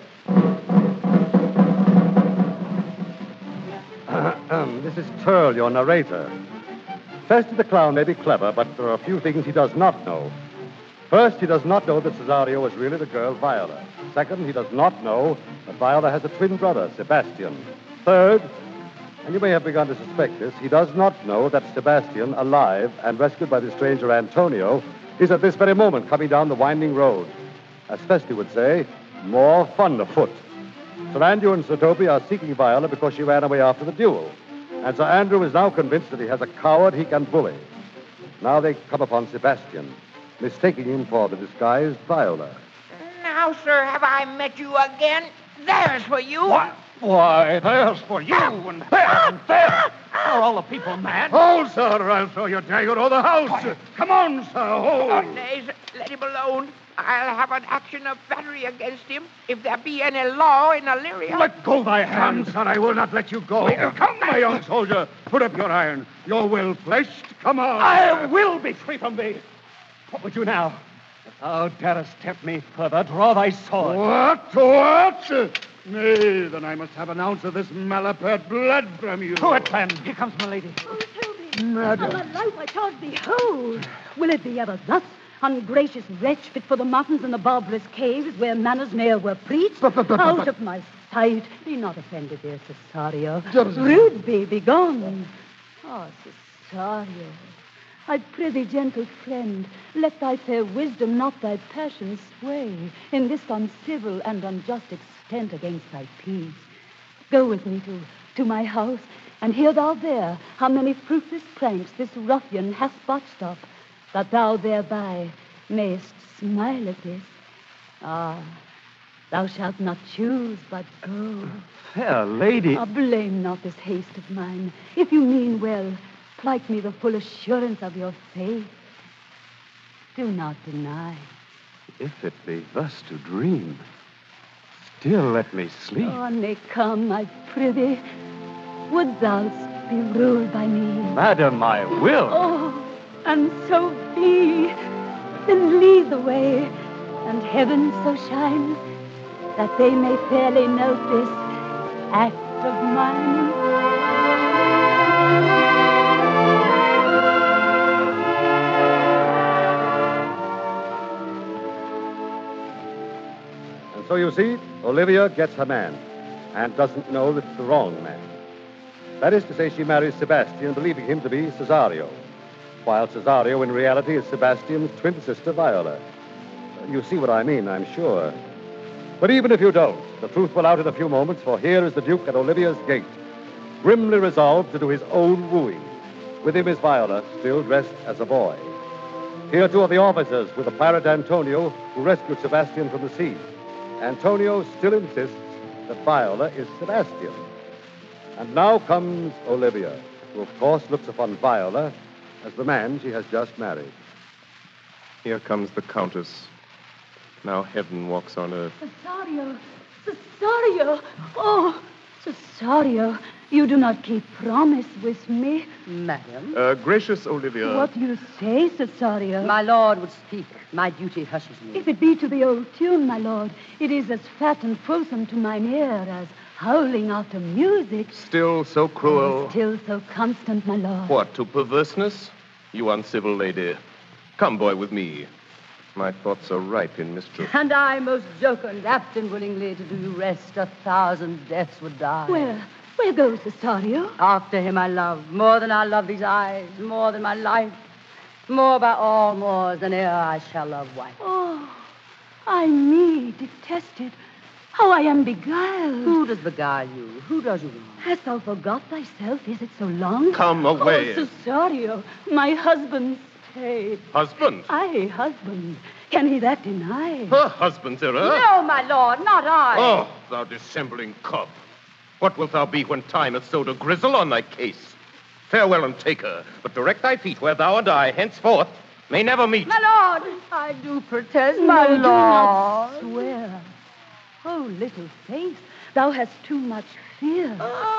This is Turl, your narrator. Festus the clown may be clever, but there are a few things he does not know. First, he does not know that Cesario is really the girl Viola. Second, he does not know that Viola has a twin brother, Sebastian. Third, and you may have begun to suspect this, he does not know that Sebastian, alive and rescued by the stranger Antonio, is at this very moment coming down the winding road. As Festi would say, more fun afoot. Sir Andrew and Sir Toby are seeking Viola because she ran away after the duel. And Sir Andrew is now convinced that he has a coward he can bully. Now they come upon Sebastian, mistaking him for the disguised Viola. Now, sir, have I met you again? There's for you. What? Why, there's for you, and there, and there. Are all the people mad? Hold, sir, or I'll throw your dagger over the house. Quiet. Come on, sir, hold. Oh, nay, sir, let him alone. I'll have an action of battery against him if there be any law in Illyria. Let go thy hand, sir. I will not let you go. Come, my young soldier. Put up your iron. Your will fleshed. Come on. I will be free from thee. What would you now? If thou darest tempt me further, draw thy sword. What? What? Nay, then I must have an ounce of this malapert blood from you. To it, then. Here comes my lady. Oh, Toby. Madam. On my life, I can't behold. Will it be ever thus? Ungracious wretch, fit for the mountains and the barbarous caves where manners ne'er were preached. But, but, but, Out but, of my sight. Be not offended, dear Cesario. Rude be, be gone. Ah, oh, Cesario. I prithee, gentle friend, let thy fair wisdom, not thy passion, sway in this uncivil and unjust extent against thy peace. Go with me to, to my house, and hear thou there how many fruitless pranks this ruffian hath botched up, that thou thereby mayest smile at this. Ah, Thou shalt not choose, but go. Fair lady. Ah, blame not this haste of mine. If you mean well, plight me the full assurance of your faith. Do not deny. If it be thus to dream, still let me sleep. Oh, nay, come, I prithee. Would thou be ruled by me? Madam, I will. Oh, and so be. Then lead the way, and heaven so shine that they may fairly note this act of mine. And so you see, Olivia gets her man and doesn't know that it's the wrong man. That is to say, she marries Sebastian, believing him to be Cesario, while Cesario in reality is Sebastian's twin sister, Viola. You see what I mean, I'm sure. But even if you don't, the truth will out in a few moments, for here is the Duke at Olivia's gate, grimly resolved to do his own wooing. With him is Viola, still dressed as a boy. Here, two of the officers with the pirate Antonio, who rescued Sebastian from the sea. Antonio still insists that Viola is Sebastian. And now comes Olivia, who, of course, looks upon Viola as the man she has just married. Here comes the Countess. Now heaven walks on earth. Cesario! Cesario! Oh, Cesario, you do not keep promise with me. Madam? Uh, gracious Olivia. What do you say, Cesario? My lord would speak. My duty hushes me. If it be to the old tune, my lord, it is as fat and fulsome to mine ear as howling after music. Still so cruel. Oh, still so constant, my lord. What, to perverseness? You uncivil lady. Come, boy, with me. My thoughts are ripe in mischief. And I, most jocund, apt and willingly to do you rest, a thousand deaths would die. Where? Where goes Cesario? After him I love, more than I love these eyes, more than my life, more by all more than e'er I shall love wife. Oh, I me detested. How I am beguiled. Who does beguile you? Who does you wrong? Hast thou forgot thyself? Is it so long? Come away. Oh, Cesario, my husband stayed. Husband? Aye, husband. Can he that deny? Her husband's error? No, my lord, not I. Oh, thou dissembling cub. What wilt thou be when time hath sowed a grizzle on thy case? Farewell and take her, but direct thy feet where thou and I henceforth may never meet. My lord, I do protest, my No, do lord. not swear. Oh, little face, thou hast too much fear.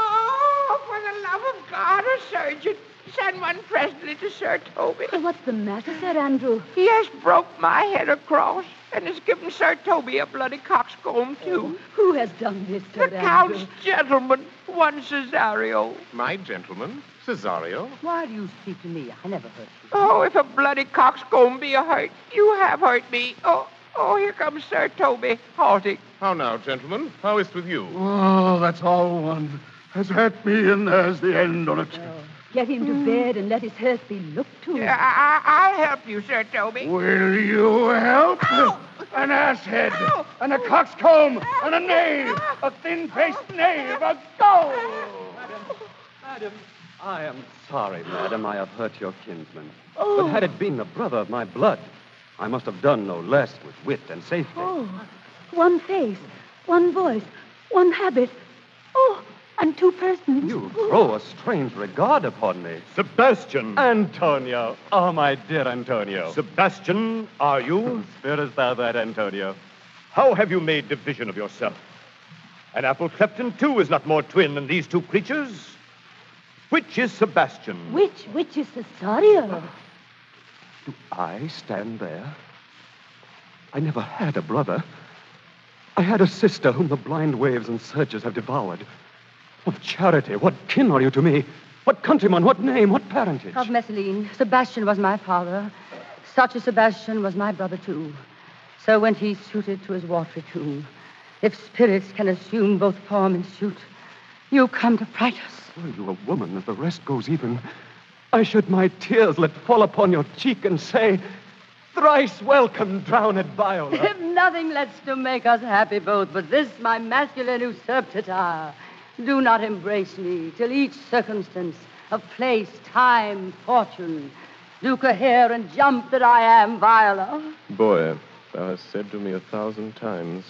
Oh, for the love of God, a surgeon. Send one presently to Sir Toby. Oh, what's the matter, Sir Andrew? He has broke my head across and has given Sir Toby a bloody coxcomb, too. Who has done this, Sir The Andrew? Count's gentleman, one Cesario. My gentleman, Cesario? Why do you speak to me? I never hurt you. Oh, if a bloody coxcomb be a hurt, you have hurt me. Oh, oh, here comes Sir Toby, halting. How now, gentlemen? How is it with you? Oh, that's all one. Has hurt me, and there's the end on it. Get him to bed and let his hurt be looked to. I, I, I'll help you, Sir Toby. Will you help? Ow! An asshead, Ow! and a coxcomb, and a knave, a thin-faced knave, a go! Madam, madam, I am sorry, madam, I have hurt your kinsman. Oh. But had it been the brother of my blood, I must have done no less with wit and safety. Oh, one face, one voice, one habit. Oh, and two persons. You throw a strange regard upon me. Sebastian! Antonio! Oh, my dear Antonio. Sebastian, are you? Fearest thou that, Antonio? How have you made division of yourself? And Apple Clepton, too, is not more twin than these two creatures. Which is Sebastian? Which, which is Cesario? Do I stand there? I never had a brother. I had a sister whom the blind waves and surges have devoured. What charity, what kin are you to me? What countryman, what name, what parentage? Of Messeline, Sebastian was my father. Such a Sebastian was my brother, too. So went he suited to his watery tomb. If spirits can assume both form and suit, you come to fright us. Were you a woman as the rest goes even, I should my tears let fall upon your cheek and say, thrice welcome, drowned Viola. If nothing lets to make us happy both but this, my masculine usurped attire, do not embrace me till each circumstance of place, time, fortune do cohere and jump that I am Viola. Boy, thou hast said to me a thousand times,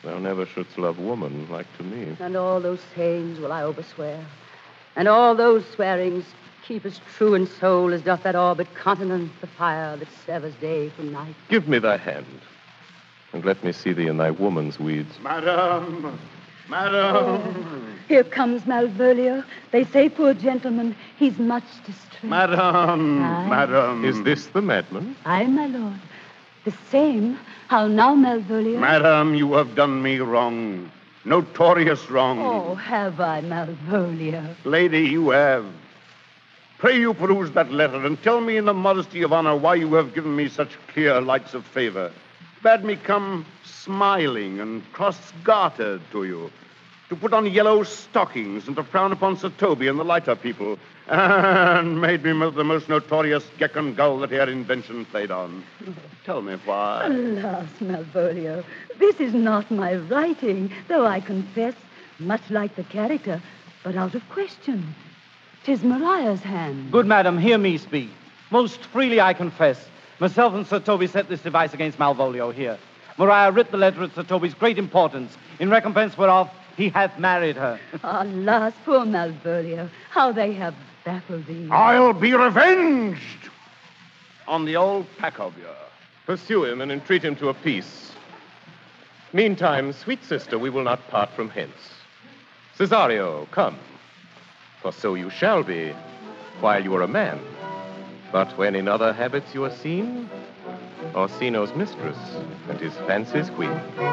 Thou never shouldst love woman like to me. And all those sayings will I overswear. And all those swearings keep as true in soul as doth that orbed continent the fire that severs day from night. Give me thy hand, and let me see thee in thy woman's weeds. Madam! Madam! Oh, here comes Malvolio. They say, poor gentleman, he's much distressed. Madam! Aye. Madam! Is this the madman? Aye, my lord. The same. How now, Malvolio? Madam, you have done me wrong. Notorious wrong. Oh, have I, Malvolio? Lady, you have. Pray you peruse that letter and tell me in the modesty of honor why you have given me such clear lights of favor. Bade me come smiling and cross-gartered to you, to put on yellow stockings and to frown upon Sir Toby and the lighter people, and made me the most notorious geck and gull that here invention played on. Tell me why. Alas, Malvolio, this is not my writing, though I confess, much like the character, but out of question. 'Tis Mariah's hand. Good madam, hear me speak. Most freely I confess. Myself and Sir Toby set this device against Malvolio here. Maria writ the letter at Sir Toby's great importance, in recompense whereof he hath married her. Alas, poor Malvolio, how they have baffled thee. I'll be revenged on the old pack of you. Pursue him and entreat him to a peace. Meantime, sweet sister, we will not part from hence. Cesario, come. For so you shall be, while you are a man. But when in other habits you are seen, Orsino's mistress and his fancy's queen.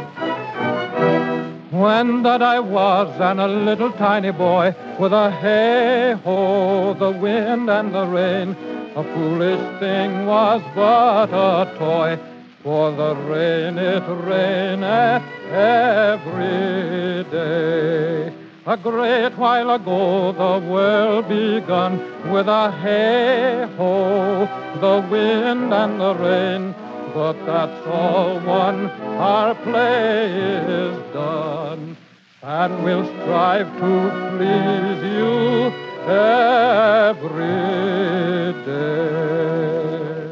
When that I was and a little tiny boy, with a hey-ho, the wind and the rain, a foolish thing was but a toy, for the rain it raineth every day. A great while ago the world begun, with a hey-ho, the wind and the rain. But that's all one, our play is done, and we'll strive to please you every day.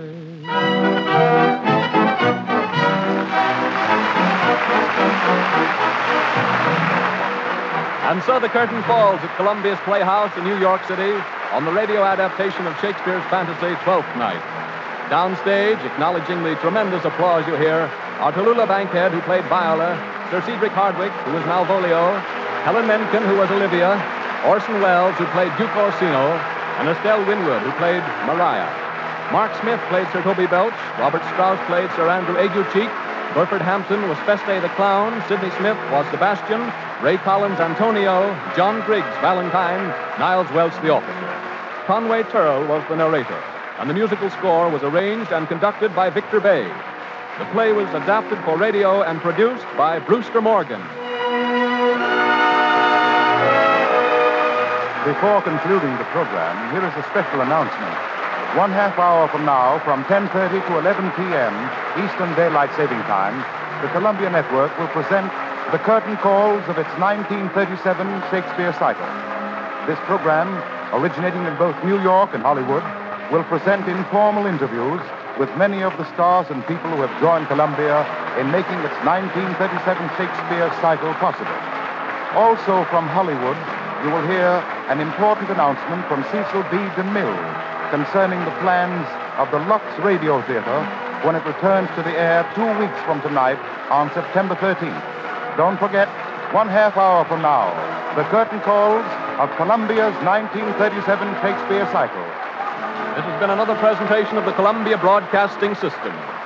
And so the curtain falls at Columbia's Playhouse in New York City on the radio adaptation of Shakespeare's fantasy, Twelfth Night. Downstage, acknowledging the tremendous applause you hear, are Tallulah Bankhead, who played Viola, Sir Cedric Hardwicke, who was Malvolio, Helen Menken, who was Olivia, Orson Welles, who played Duke Orsino, and Estelle Winwood, who played Maria. Mark Smith played Sir Toby Belch, Robert Strauss played Sir Andrew Aguecheek, Burford Hampton was Feste the Clown, Sidney Smith was Sebastian, Ray Collins Antonio, John Griggs Valentine, Niles Welch the officer. Conway Turrell was the narrator, and the musical score was arranged and conducted by Victor Bay. The play was adapted for radio and produced by Brewster Morgan. Before concluding the program, here is a special announcement. One half hour from now, from ten thirty to eleven p.m. Eastern Daylight Saving Time, the Columbia Network will present the curtain calls of its nineteen thirty-seven Shakespeare cycle. This program, originating in both New York and Hollywood, will present informal interviews with many of the stars and people who have joined Columbia in making its nineteen thirty-seven Shakespeare cycle possible. Also from Hollywood, you will hear an important announcement from Cecil B. DeMille concerning the plans of the Lux Radio Theater when it returns to the air two weeks from tonight on September thirteenth. Don't forget, one half hour from now, the curtain calls of Columbia's nineteen thirty-seven Shakespeare cycle. This has been another presentation of the Columbia Broadcasting System.